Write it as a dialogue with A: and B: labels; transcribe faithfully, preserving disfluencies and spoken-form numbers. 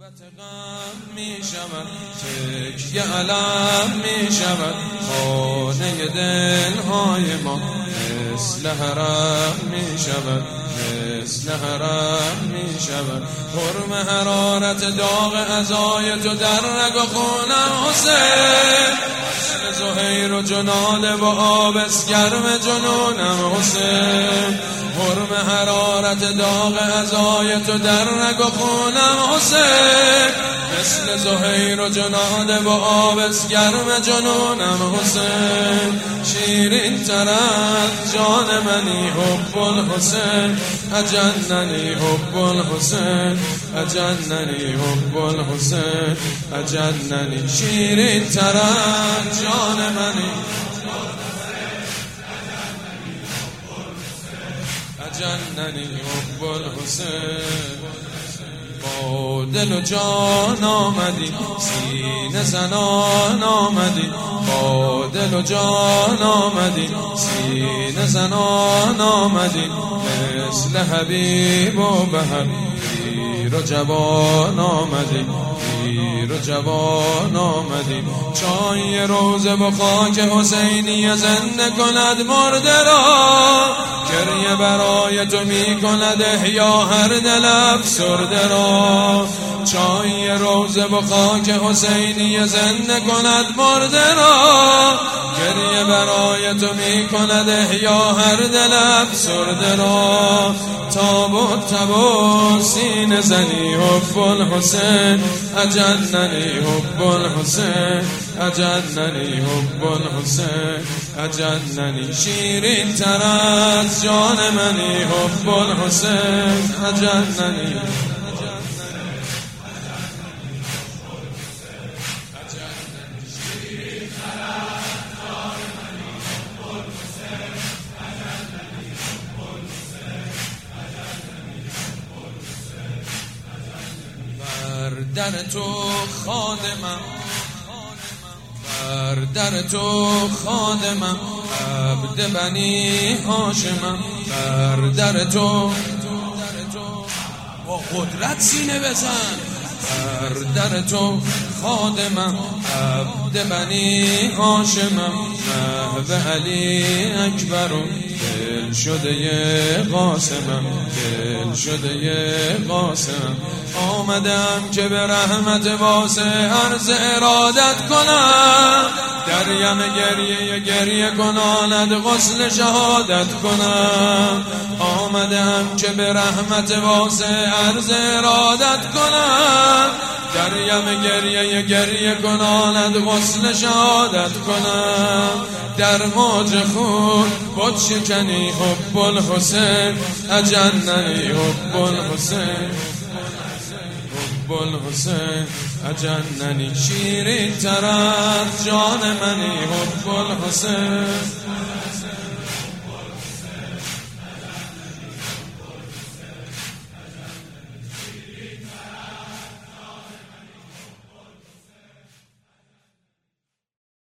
A: غم می شود تکیه علم می شود خانه دلهای ما مثل حرم می شود مثل حرم می شود حرم حرارت داغ عزای تو در رگ و خونم حسین مثل زهیر و جناده و آبس گرم جنونم حسین حرم حرارت داغ عزای تو در رگ و خونم حسین مثل زهیر و جناده و آبس گرم جنونم حسین شیرین تر از جان منی حب الحسین اجننی حب الحسین اجننی حب الحسین اجننی شیرین تر از جان منی اجننی حب الحسین با دل و جان آمدی سینه زنان آمدی با دل و جان آمدی سینه زنان آمدی مثل حبیب و بهر پیر و جوان آمدی پیر و جوان آمدی چای روزه و خاک حسینی زنده کند مرده را گریه برای تو می کند احیا هر دل افسرده را چای روزه و خاک حسینی زنده کند مرده را گریه برای تو می کند احیا هر دل افسرده را تاب و تب و سینه زنی حب الحسین اجننی حب الحسین اجننی حب الحسین اجننی شیرین تر از جان منی حب الحسین اجننی در تو خادمم بر در تو خادمم عبد بنی هاشمم بر در تو با قدرت سینه بزن بر در تو خادمم عبد بنی هاشمم محو علی اکبرم دل شده قاسمم دل شده قاسمم آمدم که به رحمت واسه عرض ارادت کنم دریم گریه گریه کناند غسل شهادت کنم آمدم که به رحمت واسه عرض ارادت کنم دریم گریه گریه کناند غسل شهادت کنم در موج خون بود شکنی حب الحسین اجننی حب الحسین حب الحسین اجننی شیرین تر از جان منی حب الحسین